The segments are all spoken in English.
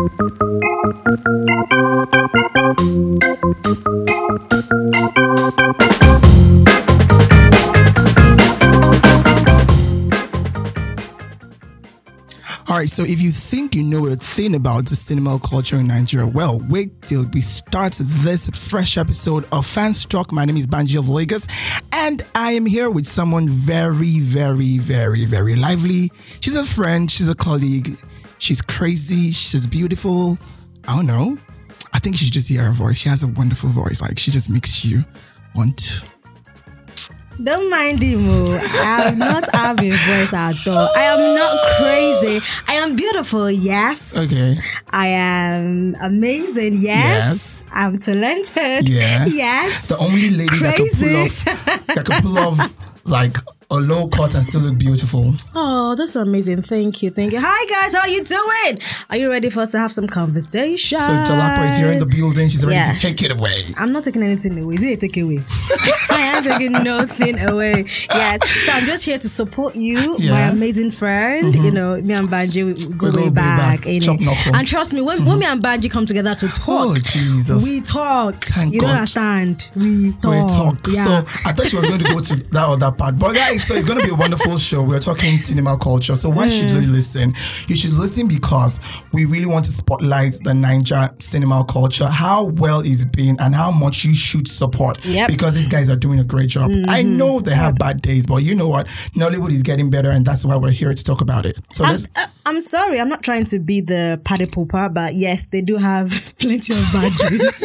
Alright, so if you think you know a thing about the cinema culture in Nigeria, well, wait till we start this fresh episode of Fans Talk. My name is Banji of Lagos, and I am here with someone very, very, very, very lively. She's a friend, she's a colleague, she's crazy, she's beautiful. I don't know. I think you should just hear her voice. She has a wonderful voice. Like, she just makes you want to. Don't mind him. I am not having voice at all. I am not crazy. I am beautiful, yes. Okay. I am amazing, yes. I'm talented, yes. The only lady crazy. that can pull off like a low cut and still look beautiful. Oh, that's amazing. Thank you. Hi guys, how you doing? Are you ready for us to have some conversation? So Tolapo is here in the building. She's ready to take it away. I'm not taking anything away. Is it a takeaway? I am taking nothing away. Yes. So I'm just here to support you, my amazing friend. Mm-hmm. You know, me and Banji we go way back. And trust me, when me and Banji come together to talk, we talk. Thank you God. Don't understand? We talk. Yeah. So I thought she was going to go to that other part. But guys, so it's going to be a wonderful show. We're talking cinema culture. So why should you listen? You should listen because we really want to spotlight the Niger cinema culture, how well it's been and how much you should support. Yep. Because these guys are doing a great job. Mm-hmm. I know they have bad days, but you know what? Nollywood is getting better, and that's why we're here to talk about it. So I'm sorry, I'm not trying to be the party pooper, but yes, they do have plenty of bad days.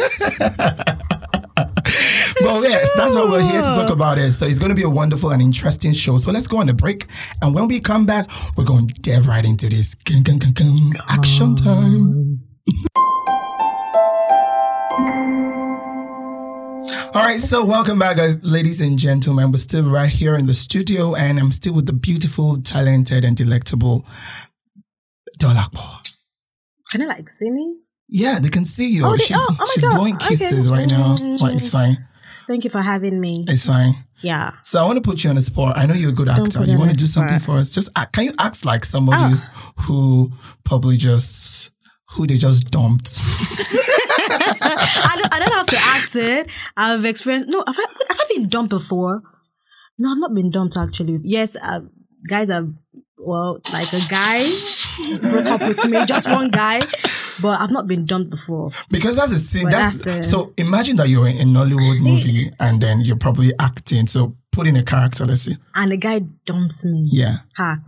But yes, that's why we're here to talk about it. So it's going to be a wonderful and interesting show. So let's go on a break. And when we come back, we're going to dive right into this. Action time. All right, so welcome back, guys, ladies and gentlemen. We're still right here in the studio, and I'm still with the beautiful, talented, and delectable Dolapo. Can I like singing? Yeah, they can see you. Oh, she's God. blowing kisses right now. Well, it's fine. Thank you for having me. It's fine. Yeah. So I want to put you on the spot. I know you're a good actor. You want to do something for us? Just can you act like somebody who probably they just dumped? I don't have to act it. I've experienced. No, have I been dumped before? No, I've not been dumped actually. Yes, guys are like a guy broke up with me, just one guy. But I've not been dumped before. Because that's a scene. So imagine that you're in a Nollywood movie and then you're probably acting. So put in a character, let's see. And the guy dumps me. Yeah.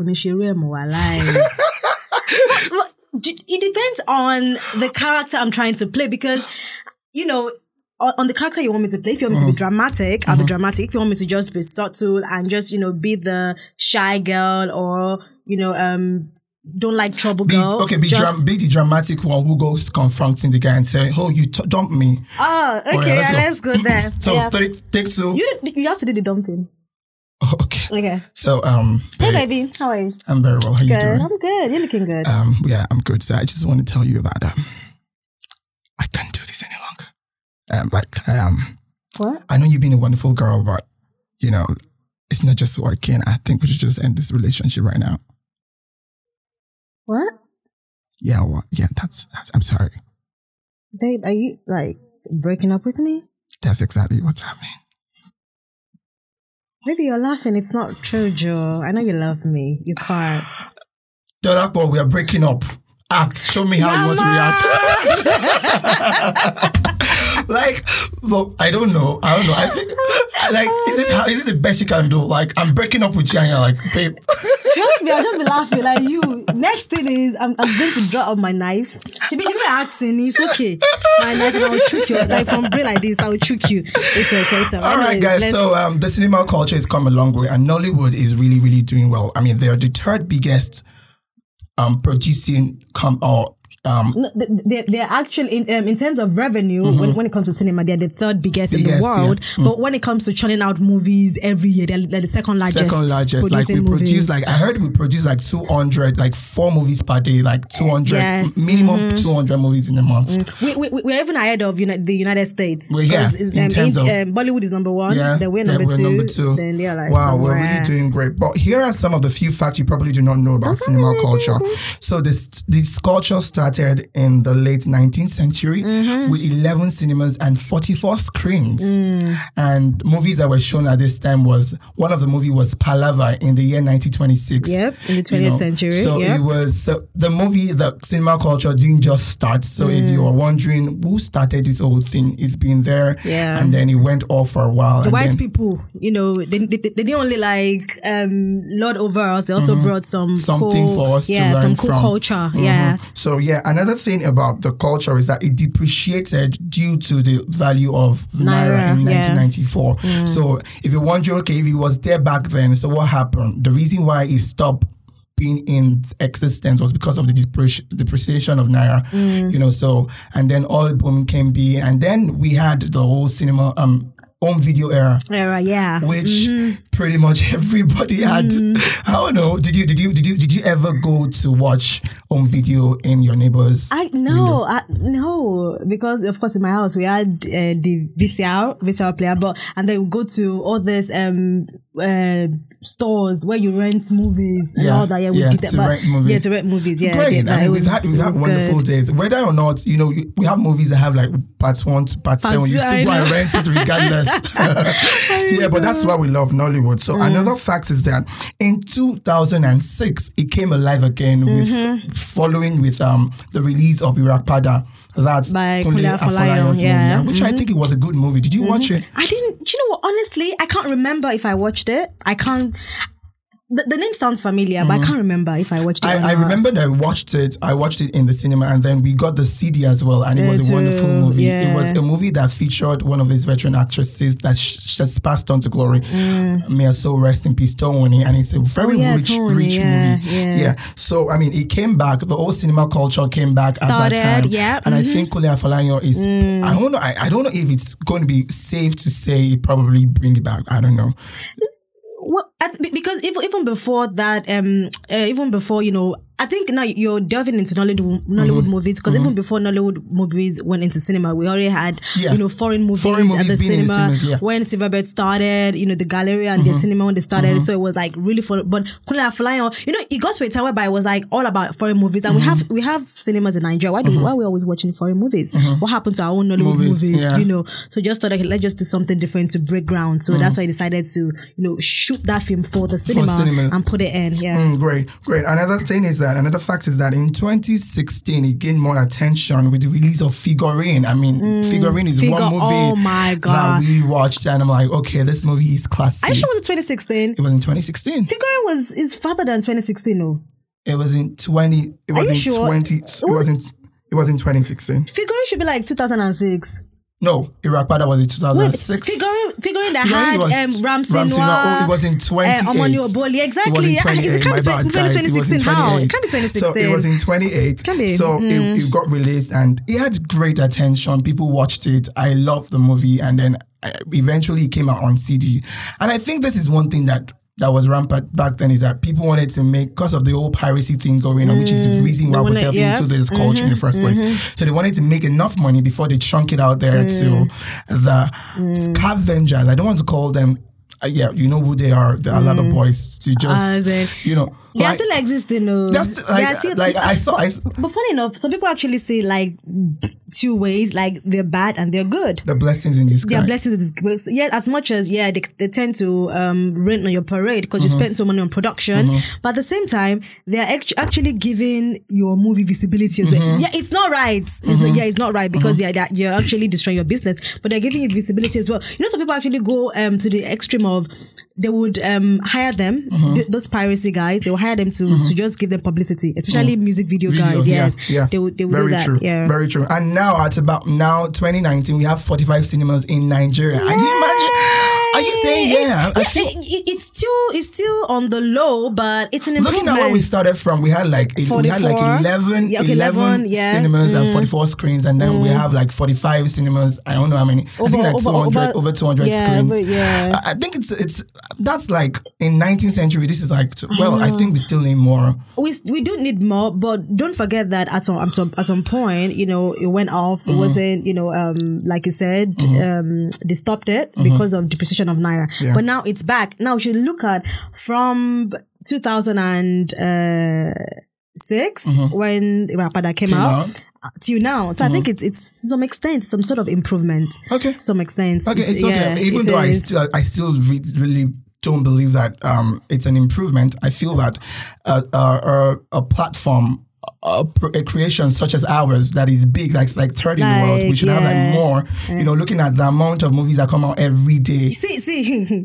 It depends on the character I'm trying to play because, you know, on the character you want me to play, if you want me to be dramatic, I'll be dramatic. If you want me to just be subtle and just, you know, be the shy girl or, you know, don't like trouble girl. Be the dramatic one who goes confronting the guy and saying, "Oh, you dumped me." Oh, okay, let's go there. So take two. You have to do the dumping. Oh, okay. So hey baby, how are you? I'm very well. How you doing? I'm good. You're looking good. Yeah, I'm good. So I just want to tell you that I can't do this any longer. What? I know you've been a wonderful girl, but you know, it's not just working. I think we should just end this relationship right now. What? Yeah, that's I'm sorry. Babe, are you like breaking up with me? That's exactly what's happening. Maybe you're laughing. It's not true, Joe. I know you love me. You can't. Dolapo, we are breaking up. Act. Show me how you want to react. Look, I don't know. I think, is this the best you can do? Like, I'm breaking up with you and you're like, babe. Trust me, I'll just be laughing like you. Next thing is, I'm going to draw out my knife. She be acting, it's okay. My knife, and I will choke you. Like, from brain like this, I will choke you. It's okay. All right, guys. So, the cinema culture has come a long way, and Nollywood is really, really doing well. I mean, they are the third biggest producing they're actually in terms of revenue when it comes to cinema, they're the third biggest in the world. Yeah. But when it comes to churning out movies every year, they're the second largest. Like we produce, I heard we produce 200, 4 movies per day, 200 minimum 200 movies in a month. We're even ahead of the United States. Well, yeah, in terms of Bollywood is number 1. Yeah, then we're number 2. Then they're like, wow, we're really doing great. But here are some of the few facts you probably do not know about cinema culture. So this culture started started in the late 19th century with 11 cinemas and 44 screens. And movies that were shown at this time one of the movie was Palava in the year 1926. Yep, in the 20th century. So it was, the cinema culture didn't just start. So if you are wondering who started this whole thing, it's been there. Yeah. And then it went off for a while. The white people, they didn't only lord over us, they also brought something for us to learn some cool from. culture. Yeah. So another thing about the culture is that it depreciated due to the value of Naira in 1994. So if you're wondering, okay, if it was there back then, so what happened? The reason why it stopped being in existence was because of the depreciation of Naira, and then oil boom came be, and then we had the whole cinema, home video era, which pretty much everybody had. I don't know. Did you ever go to watch home video in your neighbor's window? No, because of course in my house we had the VCR player, and then we go to all these stores where you rent movies and all that. We did that. To rent movies. Yeah, great. We've had wonderful days. Whether or not we have movies that have like parts 1 to part 7. You still go and rent it regardless. But that's why we love Nollywood. So another fact is that in 2006 it came alive again following with the release of Irapada. That's by Kunle Afolayan's movie, which I think it was a good movie. Did you watch it? I didn't. Do you know what? Honestly, I can't remember if I watched it. I can't. The name sounds familiar, but I can't remember if I watched it. I remember that I watched it in the cinema, and then we got the CD as well, and it was a wonderful movie. Yeah. It was a movie that featured one of his veteran actresses that just passed on to glory. May her soul rest in peace, Tony, and it's a very rich movie. Yeah. So, I mean, it came back. The whole cinema culture came back at that time. And I think Kunle Afolayan is, I don't know if it's going to be safe to say probably bring it back. I don't know. Well, because even before that, I think now you're delving into Nollywood movies, because even before Nollywood movies went into cinema, we already had foreign movies at the cinema. When Silverbird started, the gallery and the cinema when they started, so it was like really fun. But Kunle Afolayan, it got to a time whereby it was like all about foreign movies, and we have cinemas in Nigeria. Why are we always watching foreign movies? What happened to our own Nollywood movies? So just thought let's just do something different to break ground. So that's why I decided to shoot that film for the cinema and put it in. Great. Another fact is that in 2016 it gained more attention with the release of Figurine. I mean, Figurine is one movie that we watched, and I'm like, okay, this movie is classic. Are you sure it was 2016? It was in 2016. Figurine is farther than 2016, no? It was in 20. It was in 20. It was in 2016. Figurine should be like 2006. No, Irapada was in 2006. Figurine that had Ramsey Noah. It was in 2018. Omoni Oboli, exactly. It was in 2018. It can't be 2016. How? It can't be 2016. So it was in 2018. Can be. So it got released and it had great attention. People watched it. I loved the movie, and then eventually it came out on CD. And I think this is one thing that was rampant back then, is that people wanted to make, because of the whole piracy thing going on, which is the reason why we're delving into this culture in the first place. So they wanted to make enough money before they chunk it out there to the scavengers. I don't want to call them, you know who they are, the Alaba boys, to just, They are still existing, though. I saw. But funny enough, some people actually say like two ways, like they're bad and they're good. The blessings in disguise. They are blessings in disguise. Yeah, as much as they tend to rain on your parade because you spent so money on production, but at the same time they are actually giving your movie visibility as well. Yeah, it's not right. It's not right because you're actually destroying your business, but they're giving you visibility as well. Some people actually go to the extreme of they would hire them, those piracy guys. They will hire them to just give them publicity, especially music video guys. Yes, they would very do that. True. Yeah. Very true. And now at about 2019, we have 45 cinemas in Nigeria. Yay! Can you imagine? Are you saying it's still on the low, but it's an improvement. Looking at where we started from, we had like 11 cinemas and 44 screens, and then we have like 45 cinemas. I don't know how many. I think like over 200 screens. I think it's that's like in 19th century. This is like I think we still need more. We do need more, but don't forget that at some point, it went off. It wasn't, like you said, they stopped it because of depreciation of Naira. Yeah. But now it's back. Now we should look at from 2006 when Rapada came out. Till now. So I think it's to some extent, some sort of improvement. Okay. To some extent. Okay, it's okay. Yeah, even though I still really don't believe that it's an improvement, I feel that a platform, a creation such as ours that is big, like third in the world, we should have like more. You know, looking at the amount of movies that come out every day. See,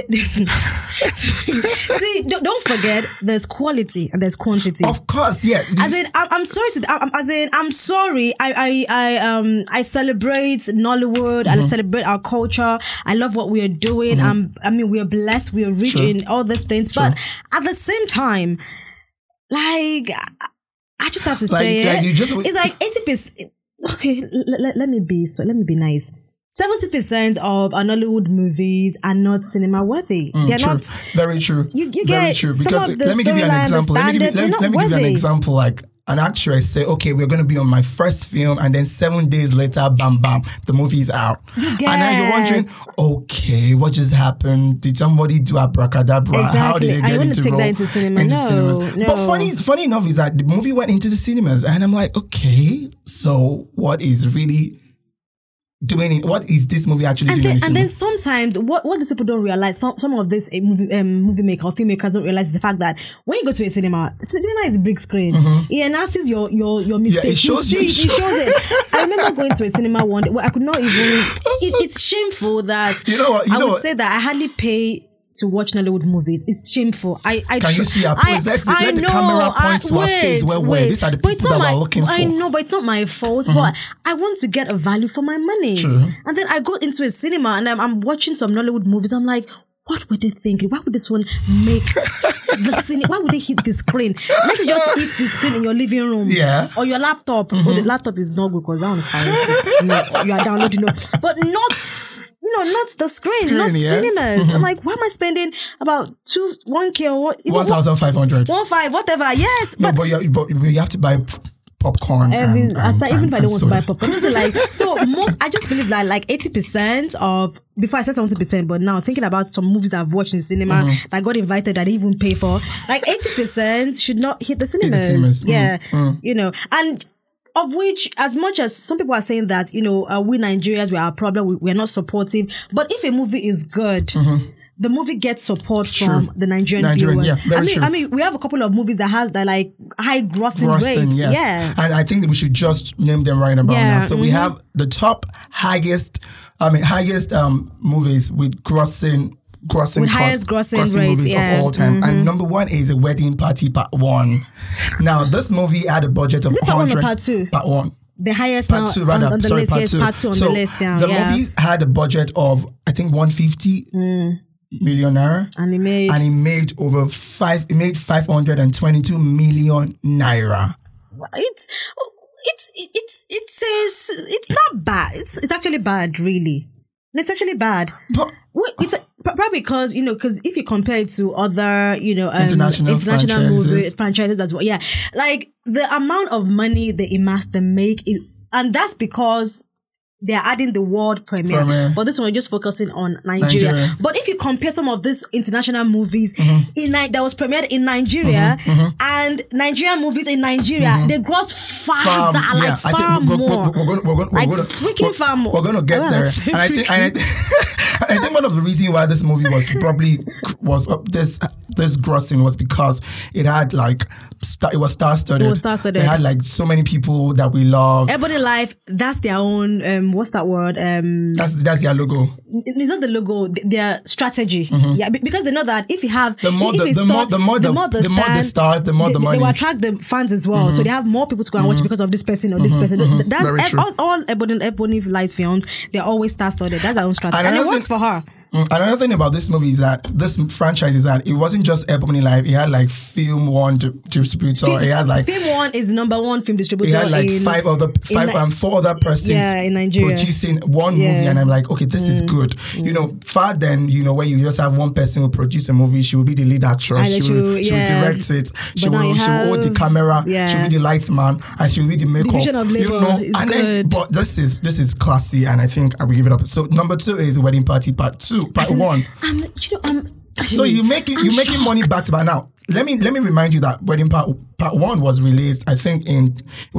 don't forget there's quality and there's quantity. Of course, yeah. I'm sorry. I celebrate Nollywood. I celebrate our culture. I love what we are doing. We are blessed. We are rich in all these things. But at the same time, like, I just have to say it's like 80%. Okay, let me be nice. 70% of Nollywood movies are not cinema worthy. They're not. Very true. You get very true. Because let me give you an example. Let me give you an example. Like an actress say, okay, we're going to be on my first film, and then 7 days later, bam, the movie is out. And now you're wondering, okay, what just happened? Did somebody do abracadabra? Exactly. How did it get into take that into cinema? No. But funny enough is that the movie went into the cinemas, and I'm like, okay, so what is really what is this movie actually doing? And then sometimes what the people don't realize, some of this movie maker or filmmakers don't realize the fact that when you go to a cinema is a big screen. It announces your mistake. Yeah, it shows it. I remember going to a cinema one day where I could not even. It's shameful that I would say that I hardly pay to watch Nollywood movies. It's shameful. Can you see our place? Let the camera point to our face. Wait. These are the people that we're looking for. I know, but it's not my fault. But I want to get a value for my money. True. And then I go into a cinema and I'm watching some Nollywood movies. I'm like, what were they thinking? Why would this one make the cinema? Why would they hit the screen? Let's just hit the screen in your living room. Yeah. Or your laptop. But the laptop is not good because that one is fancy. You are downloading it. But not the screen, not cinemas. I'm like, why am I spending about 1K or what? 1,500. 1,500, whatever. Yes. But you have to buy popcorn. Even if I don't want to buy popcorn. I just believe that like 80% of, before I said 70%, but now thinking about some movies that I've watched in cinema that I got invited, that I didn't even pay for, like 80% should not hit the cinemas. Yeah. And of which, as much as some people are saying that, we Nigerians, we are a problem, we're not supportive. But if a movie is good, the movie gets support from the Nigerian viewers. Yeah, very true. I mean, we have a couple of movies that have like high grossing rates. Yes. Yeah. And I think that we should just name them right about now. So we have the top highest movies with highest grossing rates movies of all time. And number one is A Wedding Party Part 1. Now, this movie had a budget of 100. Part 2? Part 1. The highest part 2, rather. On the list. Part yes, 2. Part 2 on the list. Yeah. The movie had a budget of, I think, 150 million naira. And it made over 522 million naira. It's not bad. It's actually bad, really. It's actually bad. But it's probably because if you compare it to other international movie franchises as well, like the amount of money they make is, and that's because they're adding the world premiere. But this one, we're just focusing on Nigeria. But if you compare some of these international movies that was premiered in Nigeria and Nigerian movies in Nigeria, they gross far more. We're going to get there. And I think one of the reasons why this movie was this grossing was because it had like it was star-studded. It had like so many people that we love. Ebony Life, that's their own. What's that word? That's their logo. It's not the logo. Their strategy. Yeah, because they know that if you have the more the stars, the more the money. They will attract the fans as well. So they have more people to go and watch because of this person or this person. That's all Ebony Life films. They're always star-studded. That's their own strategy, and it works for her. Another thing about this movie is that this franchise is that it wasn't just Ebony Life. It had like Film One distributor. It had like Film One is number one film distributor. It had like four other persons in Nigeria producing one movie, and I'm like, okay, this is good. Far then, when you just have one person who produce a movie, she will be the lead actress. She will direct it. She will hold the camera. She will be the lights man, and she will be the makeup. Division of labor is good. But this is classy, and I think I will give it up. So number 2 is Wedding Party Part 2. Part 1. So you're making money back to back now. let me remind you that Wedding Part 1 was released, I think in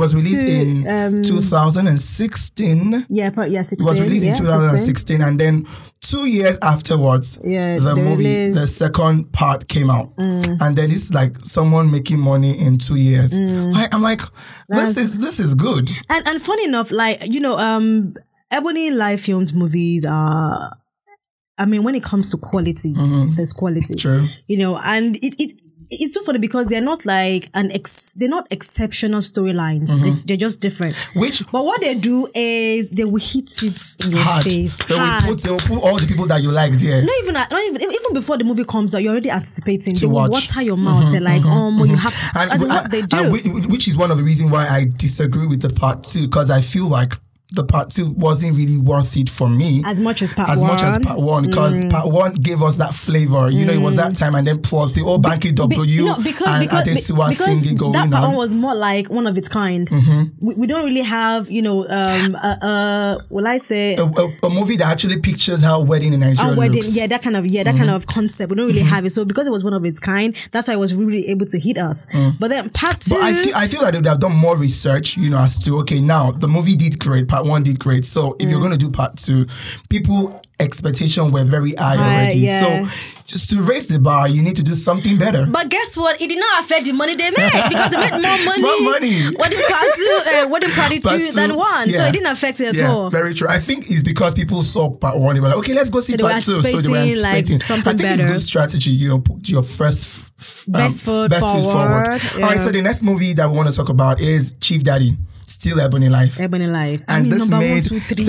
2016. Yeah, 16. It was released in 2016, 16. And then 2 years afterwards, the second part came out. And then it's like someone making money in 2 years. I'm like, this is good. And funny enough, like, Ebony Live Films movies are, I mean, when it comes to quality, there's quality. True. And it's so funny because they're not like they're not exceptional storylines. They're just different. But what they do is they will hit it in your face. They will put all the people that you like there. Not even before the movie comes out, you're already anticipating. They will water your mouth. They're like, you have to. And what they do. Which is one of the reasons why I disagree with the part 2, because I feel like the part 2 wasn't really worth it for me as much as part 1. Because part 1 gave us that flavor. It was that time, and then plus the old Banky W and Adesuwa thingy going on. That part 1 was more like one of its kind. We don't really have, will I say a movie that actually pictures how wedding in Nigeria looks. Yeah, that kind of concept. We don't really have it. So because it was one of its kind, that's why it was really able to hit us. But then part 2, but I feel like they would have done more research, as to now the movie did great. Part 1 did great. So if you're going to do part 2, people expectations were very high already. Yeah. So just to raise the bar, you need to do something better. But guess what? It did not affect the money they made because they made more money. Wedding Party 2 than 1. Yeah. So it didn't affect it at all. Very true. I think it's because people saw part 1. They were like, okay, let's go see part 2. So they were expecting something better. I think it's good strategy. Put your best foot forward. Yeah. All right. So the next movie that we want to talk about is Chief Daddy. Still Ebony Life. And this made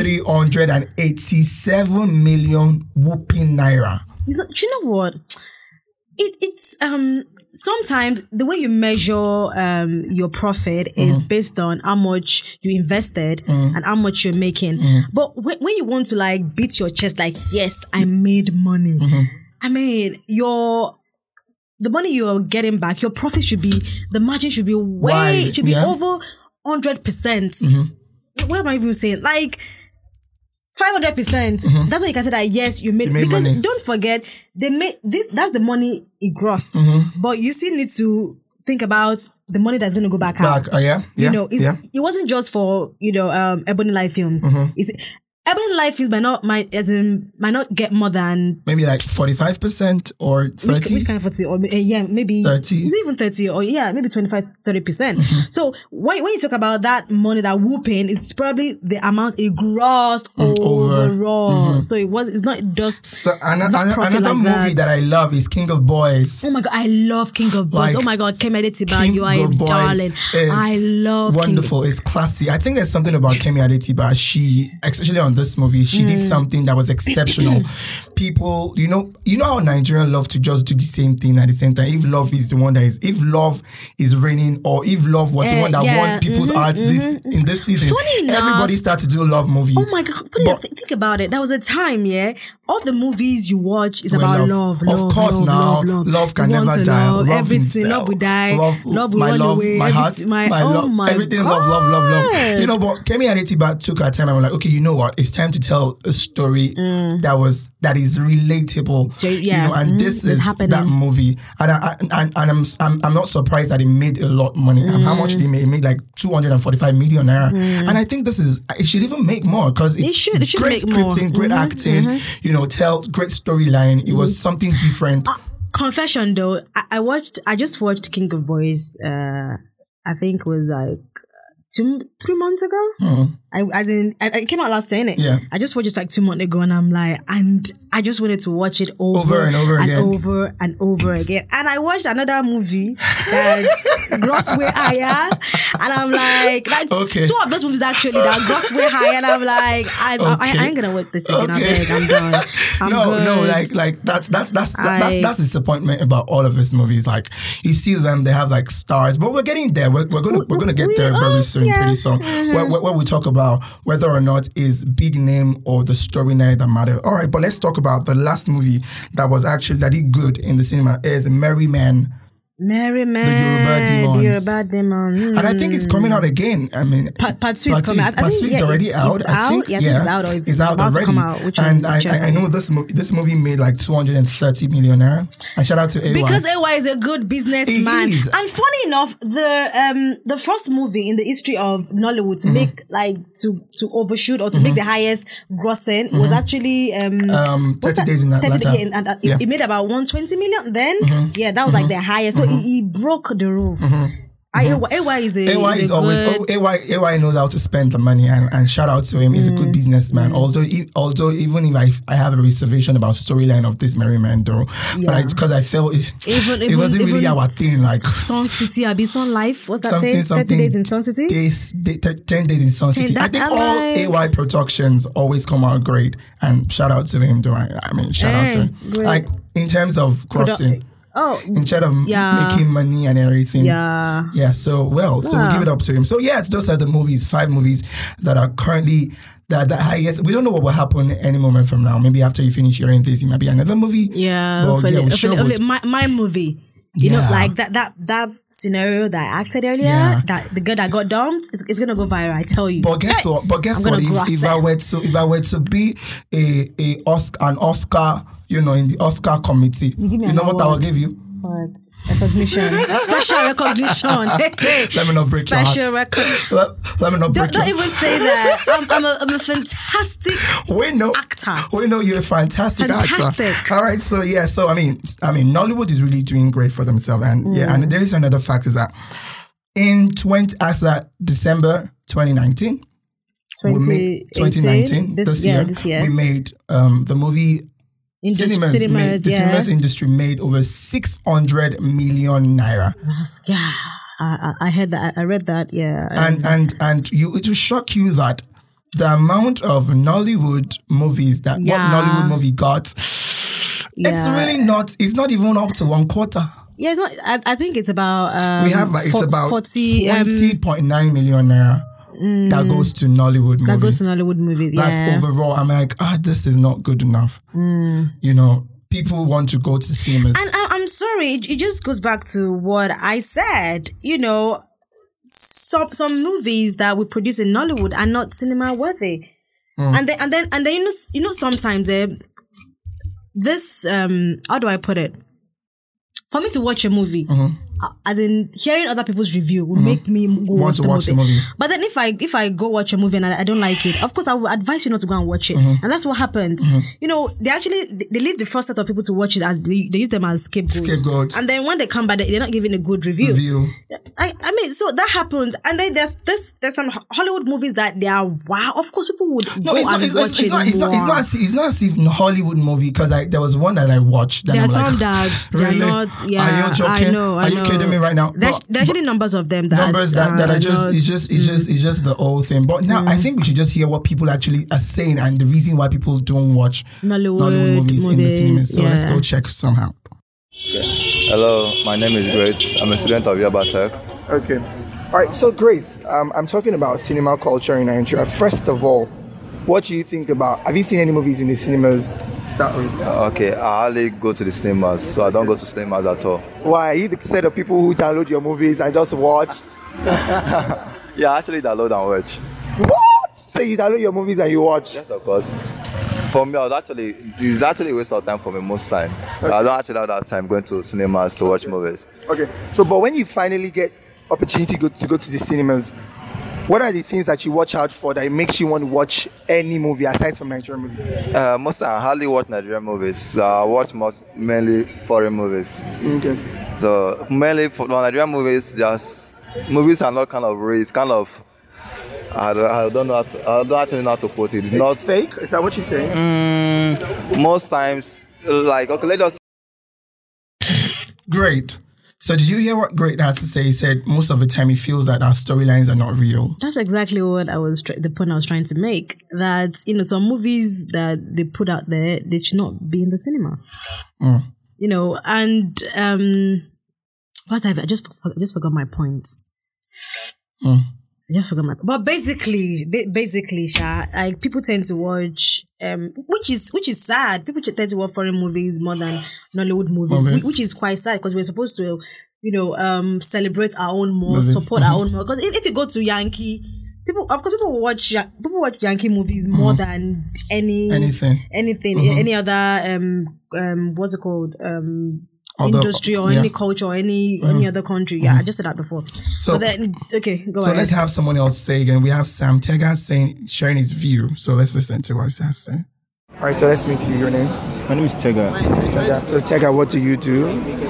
387 million whooping naira. Do you know what? It's sometimes the way you measure your profit is based on how much you invested and how much you're making. But when you want to like beat your chest, like, yes, I made money. I mean, the money you're getting back, your profit should be, the margin should be over 100%. What am I even saying? Like 500%. That's why you can say that yes, you made because money. Don't forget they made this. That's the money it grossed. But you still need to think about the money that's going to go back out. It wasn't just for Ebony Live Films. Ebony Life Films might not get more than maybe like 45% or 30%. Which kind of 40? Or maybe 30. Is it even 30? Or maybe 25-30%. So when you talk about that money, that whooping, it's probably the amount it grossed overall. So it's not just. So another movie that I love is King of Boys. Oh my god, I love King of Boys. Oh my god, Kemi Adetiba, you are a darling. I love wonderful. It's classy. I think there's something about Kemi Adetiba. She, especially on this movie, she did something that was exceptional. People, you know how Nigerians love to just do the same thing at the same time. If love is the one that is, if love is reigning, or if love was the one that won people's hearts in this season, everybody started to do a love movie. Oh my god! Think about it. There was a time, all the movies you watch is about love. Of course, love can never die. Love everything, love will die. Love will run away. My heart, my love, everything, love. But Kemi Adetiba took her time and was like, okay, you know what? It's time to tell a story that is relatable. And this is that movie. And I'm not surprised that it made a lot of money. And how much they made? It made like 245 million naira. And I think it should even make more because it's great scripting, great acting. Tell great storyline. It was something different. Confession though, I just watched King of Boys. I think it was like 3 months ago. I came out last saying it. Yeah. I just watched it like 2 months ago, and I'm like, and I just wanted to watch it over and over again. And I watched another movie that's gross way higher, and I'm like okay. 2 of those movies actually that gross way higher, and I'm like, I ain't gonna watch this again. Okay. I'm done. No, like that's the disappointment about all of these movies. Like you see them, they have like stars, but we're getting there. We're gonna get there very soon, pretty soon. When we talk about whether or not is big name or the storyline that matter. All right, but let's talk about the last movie that did good in the cinema is Merry Men Merry Man, the Yoruba Demon. And I think it's coming out again. I mean, part 2 is coming out. Part 2 is already out. I think it's out or it's out about already. To come out. And I know this movie made like 230 million naira. And shout out to AY. Because AY is a good businessman. And funny enough, the first movie in the history of Nollywood to make to overshoot or to make the highest grossing was actually 30 Days in Atlanta. It made about 120 million then. Yeah, that was like the highest. So he broke the roof. AY knows how to spend the money, and shout out to him. He's a good businessman. Although even if I have a reservation about storyline of this Merry Man though, but because I felt it wasn't really our thing. Like Sun City, Abi Sun Life, what's that thing? 30 Days in Sun City. 10 Days in Sun City. I think all AY productions always come out great, and shout out to him though. I mean, shout out to him. Great. Like in terms of crossing. Instead of making money and everything. So we'll give it up to him. So those are the movies, 5 movies that are currently the highest. We don't know what will happen any moment from now. Maybe after you finish hearing this, it might be another movie. My movie. You know, like that scenario that I acted earlier, that the girl that got dumped, it's gonna go viral. I tell you. But guess what? If I were to be an Oscar, you know, in the Oscar committee, you know what I will give you? What? Recognition. Special recognition. Let me not break special your heart. Let me not break Don't even say that. I'm a fantastic actor. We know you're a fantastic actor. All right, so I mean, Nollywood is really doing great for themselves, and and there is another fact is that in December 2019, we made 2019 this year, we made the movie. The cinemas industry made over 600 million naira. Yeah, I heard that. I read that. Yeah, and it will shock you that the amount of Nollywood movies what Nollywood movie got, it's really not. It's not even up to 1/4. Yeah, it's not. I think it's about. We have it's about 20.9 million naira. That goes to Nollywood movies. That goes to Nollywood movies, That's overall. I'm like, this is not good enough. You know, people want to go to cinemas. And I'm sorry, it just goes back to what I said. You know, some movies that we produce in Nollywood are not cinema worthy. And then you know sometimes this how do I put it? For me to watch a movie, as in hearing other people's review will make me go want to watch the movie. But then if I go watch a movie and I don't like it, of course I would advise you not to go and watch it. And that's what happens. You know, they leave the first set of people to watch it and they use them as scapegoats. And then when they come back, they're not giving a good review. I mean, so that happens. And then there's some Hollywood movies that they are wow. Of course, people would go and watch it. It's not as if Hollywood movie, because there was one that I watched. There are some that they're not. Yeah, are you joking? I know. Are you kidding me right now? There's actually numbers of them that are just it's just the old thing. But now I think we should just hear what people actually are saying and the reason why people don't watch Nollywood movies in the cinemas. So let's go check somehow. Hello, my name is Grace. I'm a student of Yaba Tech. Okay. All right. So Grace, I'm talking about cinema culture in Nigeria. First of all, what do you think about? Have you seen any movies in the cinemas? Start with. Okay, I hardly go to the cinemas, so I don't go to cinemas at all. Why? Are you the set of people who download your movies and just watch? Yeah, I actually download and watch. What? So you download your movies and you watch? Yes, of course. For me, it's actually a waste of time for me most time. Okay. I don't actually have that time going to cinemas to watch movies. Okay. So, but when you finally get opportunity to go to the cinemas, what are the things that you watch out for that makes you want to watch any movie aside from Nigerian movies? Most I hardly watch Nigerian movies. So I watch mainly foreign movies. Okay. So mainly for Nigerian movies, movies are not kind of real. It's kind of I don't actually know how to put it. It's not fake. Is that what you're saying? Most times, like okay, let us. Great. So did you hear what Great had to say? He said most of the time he feels that our storylines are not real. That's exactly what the point I was trying to make. That, you know, some movies that they put out there, they should not be in the cinema. You know, and I just forgot my point. I just forgot my. But basically, Sha, like people tend to watch, which is sad. People tend to watch foreign movies more than Nollywood movies, which is quite sad because we're supposed to celebrate our own more, support our own more. Because if you go to Yankee, people watch Yankee movies more than anything, any other what's it called, industry or any culture or any other country. Yeah, I just said that before. So go ahead. Let's have someone else say again. We have Sam Tega sharing his view. So let's listen to what he has to say. All right, so let's meet you. Your name? My name is Tega. So Tega, what do you do?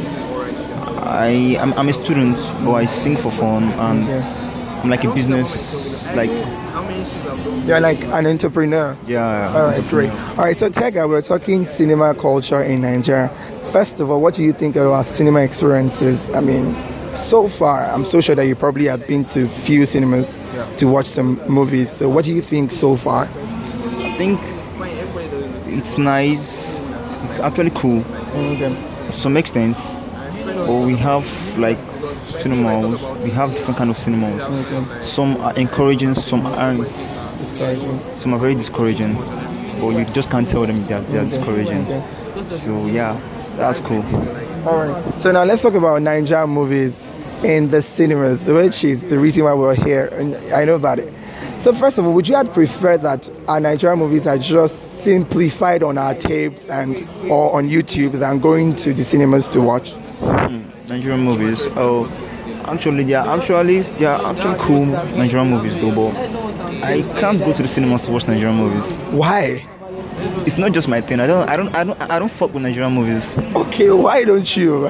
I'm a student, but I sing for fun, and I'm like a business, like... You're like an entrepreneur? Yeah. All right, great. All right, so Tega, we're talking cinema culture in Nigeria. First of all, what do you think of our cinema experiences? I mean, so far, I'm so sure that you probably have been to few cinemas to watch some movies. So what do you think so far? I think it's nice. It's actually cool. To some extent. But we have like cinemas. We have different kind of cinemas. Some are encouraging, some aren't. Discouraging. Some are very discouraging. But you just can't tell them that they're discouraging. So yeah, that's cool. All right. So now let's talk about Nigerian movies in the cinemas, which is the reason why we're here. And I know about it. So first of all, would you have preferred that our Nigerian movies are just simplified on our tapes or on YouTube than going to the cinemas to watch? Nigerian movies. Oh, actually, they are actually cool Nigerian movies though. But I can't go to the cinemas to watch Nigerian movies. Why? It's not just my thing. I don't fuck with Nigerian movies. Okay, why don't you?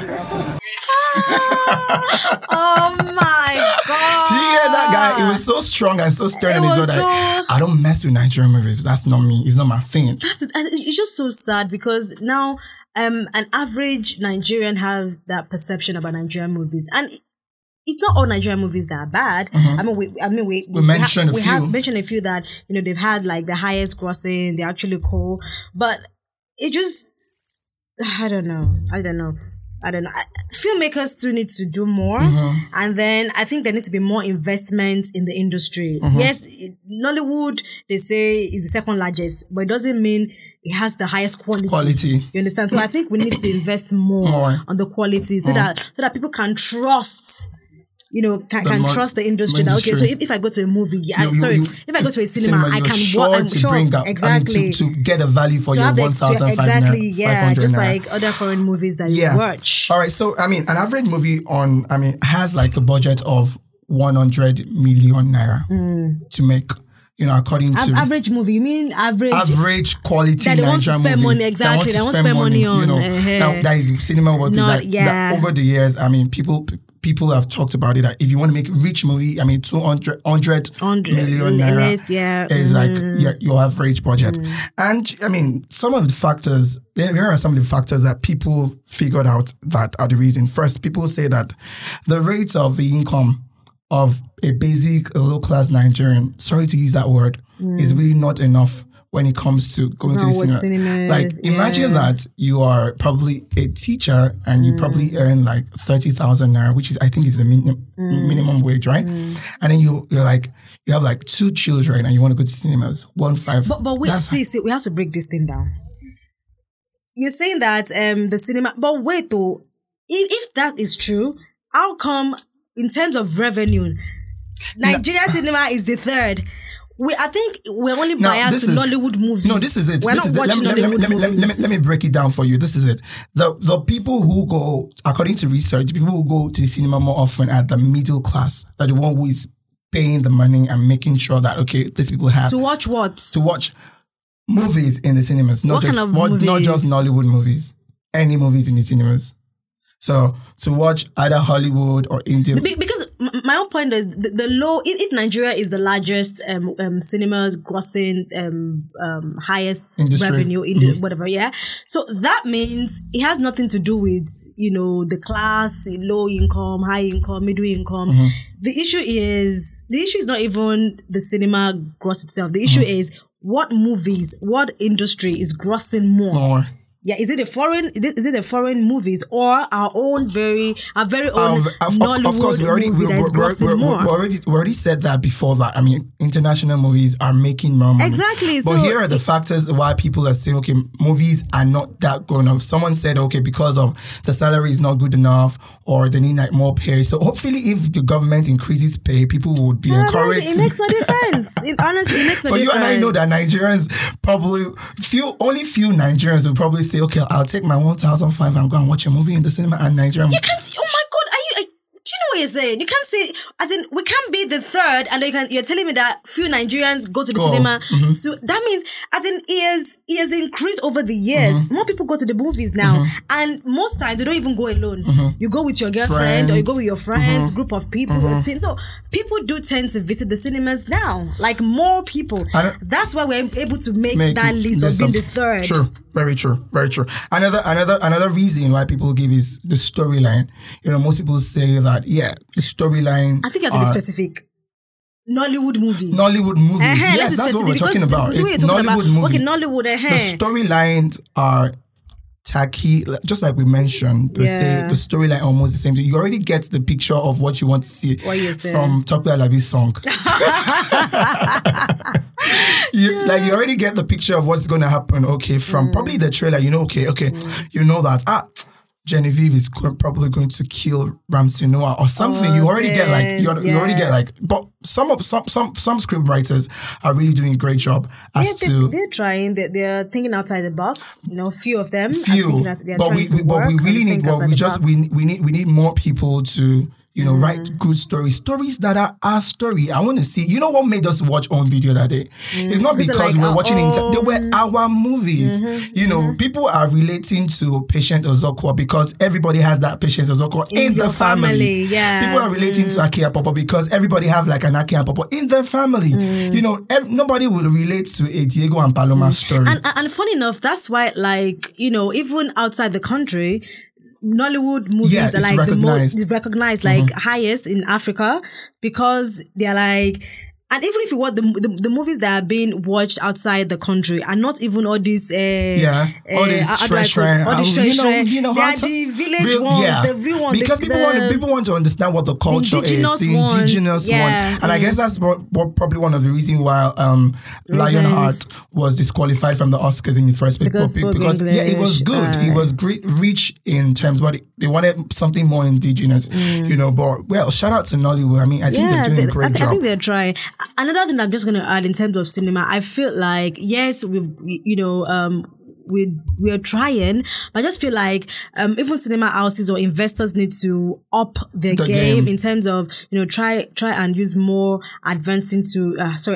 Oh my God! Did you hear that guy? It was so strong and so stern in his word. I don't mess with Nigerian movies. That's not me. It's not my thing. It's just so sad because now an average Nigerian have that perception about Nigerian movies, and it's not all Nigerian movies that are bad. We mentioned we have mentioned a few that they've had like the highest grossing. They're actually cool, but it just I don't know. Filmmakers still need to do more, and then I think there needs to be more investment in the industry. Yes, Nollywood, they say, is the second largest, but it doesn't mean it has the highest quality. You understand? So I think we need to invest more on the quality so that people can trust. Can trust the industry. That, okay, so if I go to a movie, if I go to a cinema, I can bring that exactly to get a value for your 1,500. Just like other foreign movies that you watch. All right, so I mean, an average movie has like a budget of 100 million naira to make. According to average movie, you mean average quality that they want to spend money exactly. They want to spend money on. That is cinema worth it. That over the years, I mean, people have talked about it that if you want to make a rich movie, I mean, 200 million naira is like your average budget. And I mean, there are some of the factors that people figured out that are the reason. First, people say that the rate of the income of a basic low-class Nigerian, sorry to use that word, is really not enough when it comes to going to the cinema. Like, imagine that you are probably a teacher and you probably earn like 30,000 naira, which is, I think, is the minimum wage, right? And then you have like 2 children and you want to go to cinemas, 1.5. But wait, see, we have to break this thing down. You're saying that the cinema, but wait though, if that is true, how come in terms of revenue, Nigeria cinema is the third? I think we're only biased to Nollywood movies. No, this is it. We're not watching Nollywood movies. Let me break it down for you. This is it. The people who go, according to research, people who go to the cinema more often are the middle class. Are the one who is paying the money and making sure that, okay, these people have... To watch what? To watch movies in the cinemas. Not just Nollywood movies. Any movies in the cinemas. So to watch either Hollywood or Indian, because my own point is the low. If Nigeria is the largest cinema grossing highest industry revenue in whatever, so that means it has nothing to do with the class, low income, high income, middle income. The issue is not even the cinema gross itself. The issue is what industry is grossing more. Yeah, is it the foreign movies or our very own Nollywood of course, we already said that before that. I mean, international movies are making more money. Exactly. But here are the factors why people are saying, okay, movies are not that good enough. Someone said, okay, because of the salary is not good enough or they need like more pay. So hopefully if the government increases pay, people would be encouraged. It makes no difference. Honestly, it makes no difference. But you and I know that Nigerians probably, few Nigerians will probably say, okay, I'll take my 1,500 and go and watch a movie in the cinema and Nigerian. You can't, oh my God, do you know what you're saying? You can't say, as in, we can't be the third and you're telling me that few Nigerians go to the cinema. Mm-hmm. So that means, as in, it has increased over the years. Mm-hmm. More people go to the movies now. Mm-hmm. And most times, they don't even go alone. Mm-hmm. You go with your girlfriend or you go with your friends, group of people. Mm-hmm. So people do tend to visit the cinemas now. Like more people. That's why we're able to make that list of being the third. True. Very true. Very true. Another reason why people give is the storyline. You know, most people say that, the storyline. I think you have to be specific. Nollywood movies. Yes, that's what we're talking about. It's Nollywood movies. Okay, Nollywood. The storylines are tacky, just like we mentioned. They say the storyline almost the same. You already get the picture of what you want to see from Tope Alabi's song. You already get the picture of what's going to happen. Okay, from probably the trailer. You know, you know that Genevieve is probably going to kill Ramsey Noah or something. You already get but some script writers are really doing a great job they're trying. They're thinking outside the box. You know, few of them. But we really need. We need more people to write good stories that are our story. I want to see. You know what made us watch On Video that day? It's not because we were watching it. They were our movies. People are relating to Patient Ozokwa because everybody has that Patient Ozokwa in the family. Yeah. People are relating to Aki Apopo because everybody have like an Aki Apopo in their family. Nobody will relate to a Diego and Paloma story. And funny enough, that's why, even outside the country, Nollywood movies are like recognized highest in Africa because they're like, and even if you watch the movies that are being watched outside the country are not even all these they are the village ones, the real ones, because people want to understand what the culture indigenous is, the indigenous one, and I guess that's probably one of the reasons why Lionheart was disqualified from the Oscars in the first place because it was good, it was great, rich in terms, but they wanted something more indigenous, but shout out to Nollywood. I mean, I think they're doing a great job. I think they're trying. Another thing I'm just going to add in terms of cinema, I feel like, yes, we're trying, but I just feel like even cinema houses or investors need to up their game in terms of try and use more advanced things to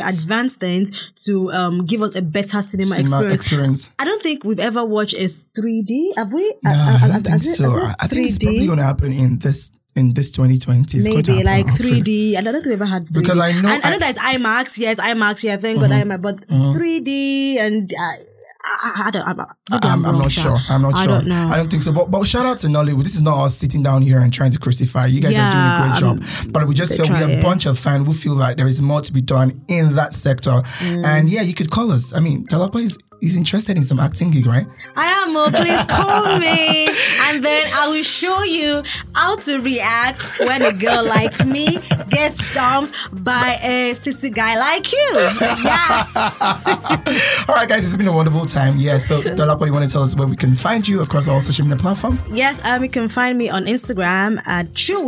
give us a better cinema experience. I don't think we've ever watched a 3D, have we? No, I don't think so. I think it's probably going to happen in this 2020. Maybe like 3D. I don't think we ever had 3D. Because I know there's IMAX. Yes, IMAX. Yeah, thank God IMAX. But 3D and I'm not sure. I don't know. I don't think so. But shout out to Nollywood. This is not us sitting down here and trying to crucify. You guys are doing a great job. But we just feel we're a bunch of fans who feel like there is more to be done in that sector. And you could call us. I mean, Dalakwa is interested in some acting gig, right? I am. Please call me, and then I will show you how to react when a girl like me gets dumped by a sissy guy like you. Yes. All right, guys, it's been a wonderful time. So Dalakwa, you want to tell us where we can find you across all social media platforms? Yes, you can find me on Instagram at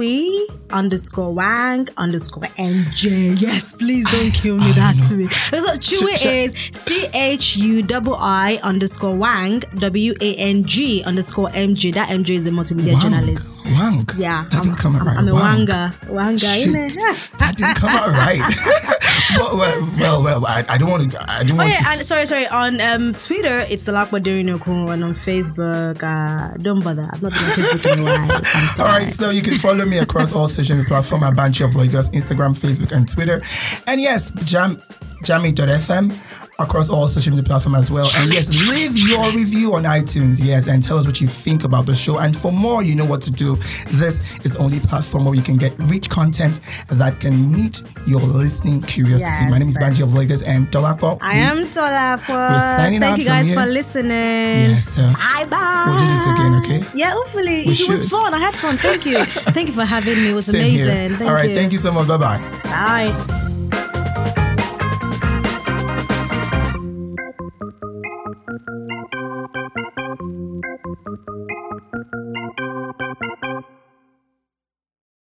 Chewy_Wang_NJ. Yes, please don't kill me. That's me. So Chewy is CHUII_Wang WANG_MJ. That MJ is the multimedia journalist. Wang. Yeah, that didn't come out right. I'm a Wanga. That didn't come out right. Well, I don't want to. And sorry. On Twitter, it's Dalakwa Derinoko, and on Facebook, don't bother. I've not been on Facebook in a while. I'm sorry. All right, so you can follow me across all social media platforms at Banshee of Lagos, Instagram, Facebook, and Twitter. And yes, Jam Jammy.fm, across all social media platforms as well. And yes, leave your review on iTunes, yes, and tell us what you think about the show. And for more, you know what to do. This is the only platform where you can get rich content that can meet your listening curiosity. Yes, my name is Banji of Lagos and Tolapo. I am Tolapo. We're signing out. Thank you guys for listening. Yes, sir. Bye. We'll do this again, okay? Yeah, hopefully. It was fun. I had fun. Thank you. Thank you for having me. It was amazing. All right. Thank you so much. Bye-bye. Bye.